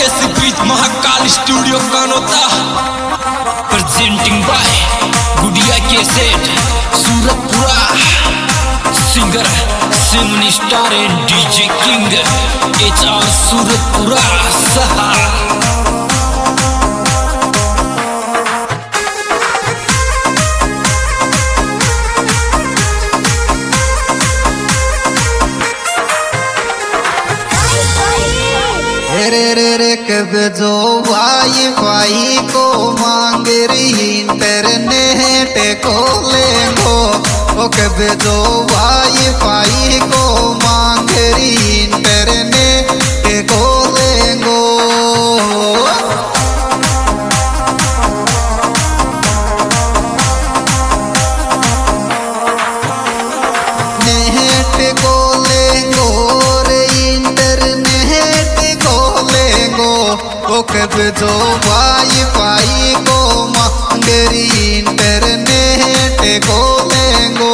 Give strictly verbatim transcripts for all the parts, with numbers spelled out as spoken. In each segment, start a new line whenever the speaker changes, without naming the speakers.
केसी बीच Mahakal studio Kanota presenting by Gudiya cassette Suratpura singer Simni star and DJ king H R Suratpura सहा।
रे रे रे कब जो वाईफाई को मांग रही इंटरनेट को लेंगो, ओ कब जो वाईफाई को मांग रही इंटरनेट को लेंगो। नेट को लेंगो रे इंटरनेट को लेंगो, ओ कब जो वाईफाई को मांग रही इंटरनेट को लेंगो।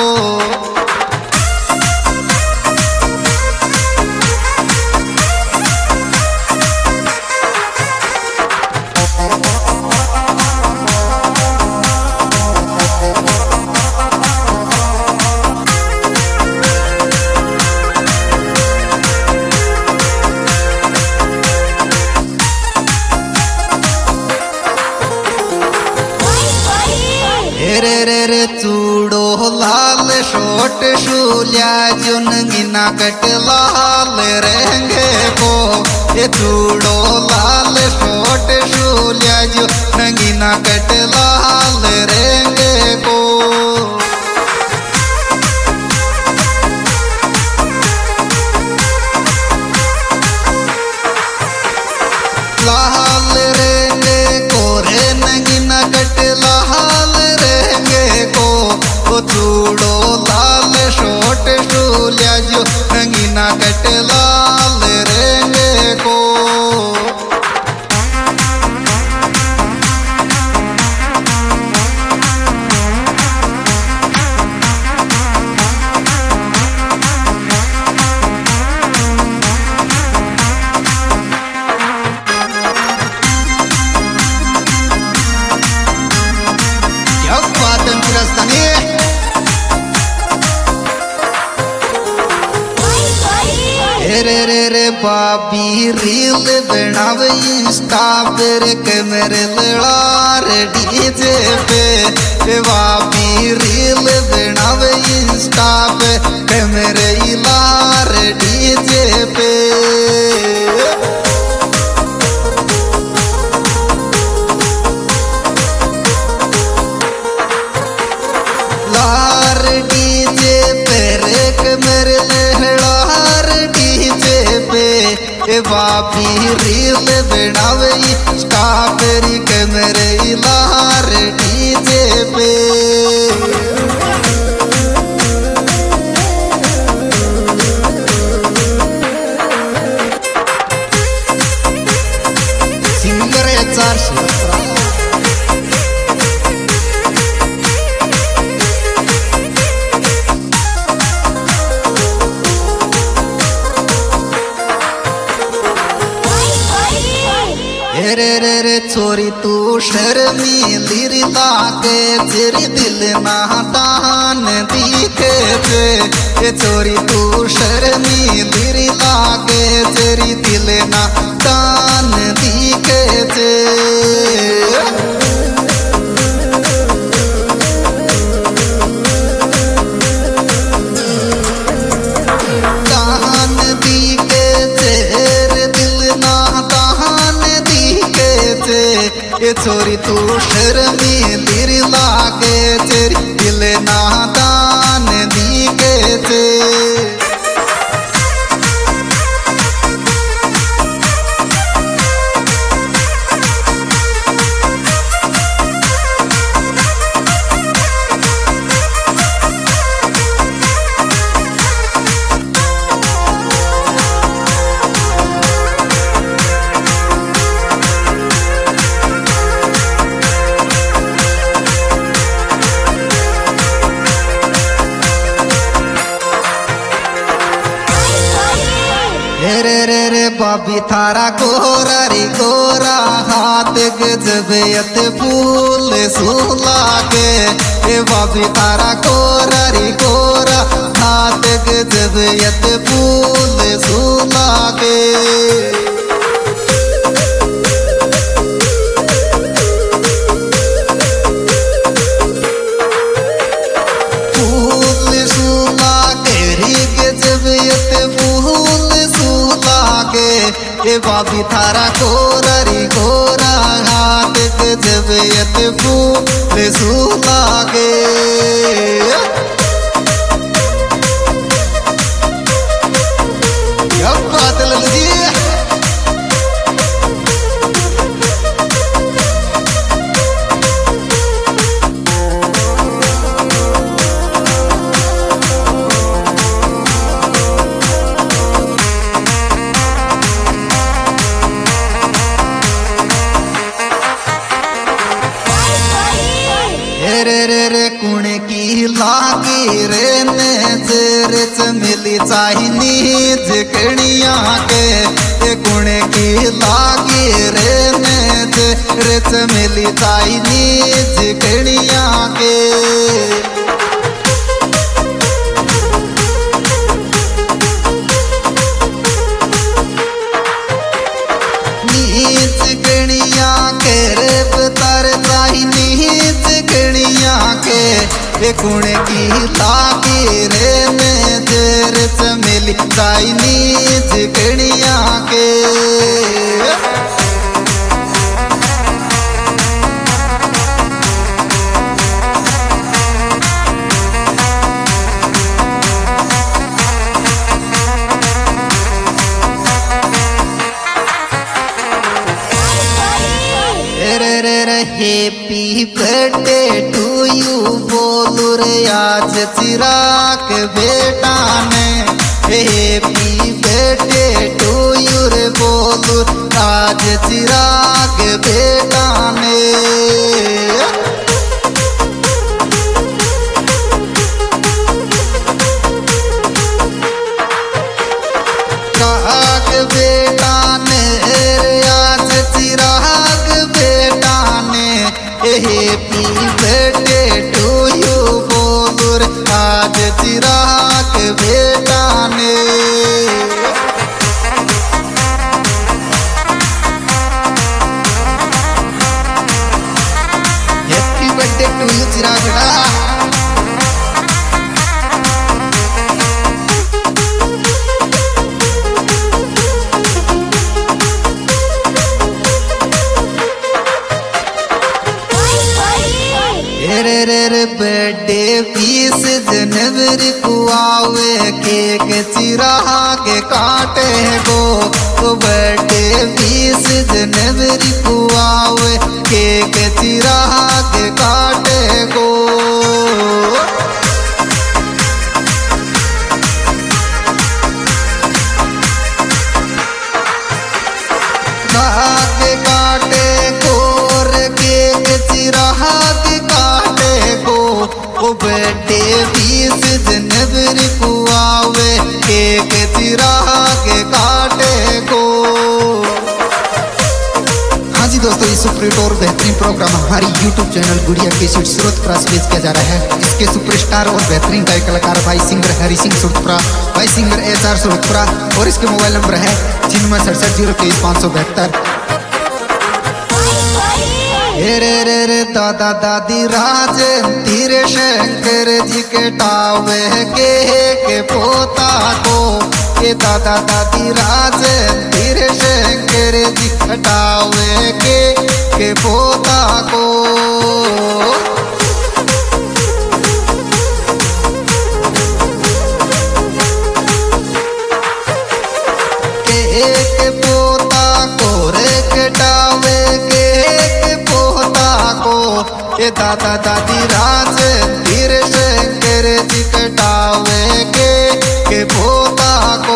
रे रे रे चूड़ो लाल शोट शूलिया जुन गिना कट लाल रहेंगे को, ये चूड़ो लाल शोट शूलिया जुन गिना कट लाल रहेंगे को। लाल रहेंगे को रे नगिना कट लाल रहेंगे को, ओ चूड़ो लाल शोट शूलिया जो नगीना कट लाल रहेंगे को। क्या बात है मिरास्तानी। रे रे रे बाबी रील बनावे इंस्टा पर कैमरे लड़ा रे डीजे पे, बाबी रील बनावे इंस्टा पे कैमरे ला रे डीजे पे। लार डीजे पे रे कैमरे लहड़ार डीजे पे, ए बाबी रील बनावे इंस्टा पर कैमरे लार डीजे पे। Singer H R Suratpura. रे रे रे छोरी तू शर्मीली री लागे तेरी दिल नादान दिखे थे, ये छोरी तू शर्मीली री लागे तेरी दिल नादान दिखे थे। दान दिखे तेरे दिल नादान दिखे थे, ये छोरी तू शर्मी दिल लागे तेरी दिल नादान दिखे थे। बाबी थारा गोरा रे गोरा हाथ गजबयत फूल सुलागे ए बाबी थारा गोरा रे गोरा हाथ गजबयत फूल सुलागे फूल सुलागे रे गजबयत फूल सुलागे ए बाबी थारा गोरा रे गोरा हाथ गजबयत फूल सुलागे क्या बात है लल्लू जी। रे रे रे कुण की लागी रे नजर मिली चाइनीज कणिया के ये कुण की लागी रे नजर मिली चाइनीज कणिया के नीच गणिया के रे बतर चाइनीज गणिया के ये कुण की लागी रे नजर चमेली चाइनीज गणिया के रे रे रे हैप्पी बर्थडे टू यू बोलू रे आज चिराग बेटा ने हैप्पी बर्थडे टू यू रे बोलू आज चिराग बेटा ने चिराग बेटा ने आज चिराग बेटा ने हैप्पी बर्थडे टू यू बोलूर आज चिराग बेटा ने happy birthday to you Chirag बेटा। रे रे रे बर्थडे बीस जनवरी को आवे केक चिराग काटे गो तो बर्थडे बीस जनवरी को आवे केक चिराग काटे गो चिराग काटे गोर केक चिराग काटे गो ओ बर्थडे बीस जनवरी को आवे केक चिराग काटे गो। हाँ जी दोस्तों, ये सुपरहिट और बेहतरीन प्रोग्राम हमारी YouTube channel Gudiya cassette Suratpura से पेश किया जा रहा है। इसके सुपरस्टार और बेहतरीन गायक कलाकार भाई सिंगर हरि सिंह सूरतपुरा, भाई सिंगर एच आर सूरतपुरा और इसके मोबाइल नंबर है छिन्नवे सड़सठ जीरो तेईस पाँच सौ बहत्तर। रे रे रे दादा दादी राज धीरे शंकर जी के टावे के के पोता को के दादा दादी राज धीरे शंकर जी टावे के के पोता को के के पोता को रे कटावे के के दादा दादी राज धीरे शंकर जी कटावे के के पोता को।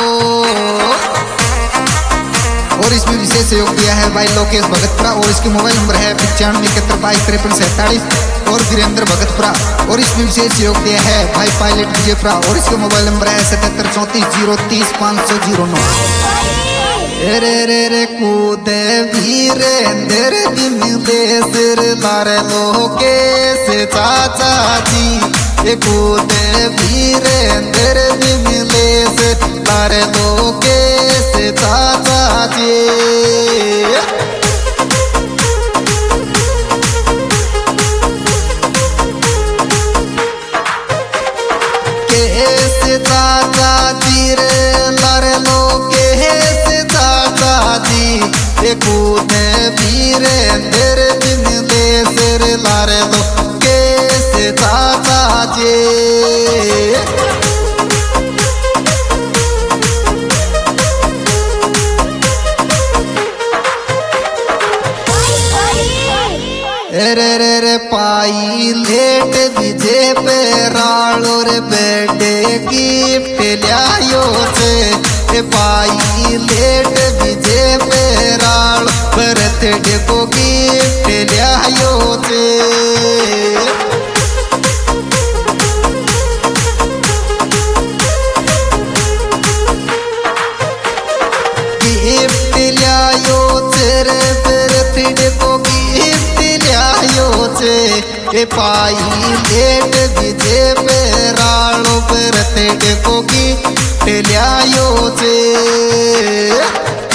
और इसमें विशेष सहयोग दिया है भाई लोकेश भगतपुरा और इसके मोबाइल नंबर है पचानवे इकहत्तर बाईस तिरपन सैंतालीस और वीरेंद्र भगतपुरा और इसमें विशेष सहयोग दिया है भाई पायलट विजयपुरा और इसके मोबाइल नंबर है सतहत्तर चौंतीस जीरो तीस पाँच सौ जीरो नौ। रे रे रे कूदे वीरेंद्र भी मिले सिर लार लोके से चाचा जी। ए कूदे वीरेंद्र भी मिले से लार लोके से चाचा जी। कैसे चाचा जी रे लार लोके से चाचा जी। ए कूदे वीरेंद्र भी मिले सिर लार लोके से चाचा जी। रे रे रे पाई लेट विजय पे रालो रे बेटे गिफ्ट लियायो से। ए पाई लेट विजय पे रालो बर्थडे को गिफ्ट लियायो से। गिफ्ट लियायो से रे बर्थडे को गिफ्ट लियायो से। ए पाई लेट विजय पे रालो बर्थडे को गिफ्ट लियायो से।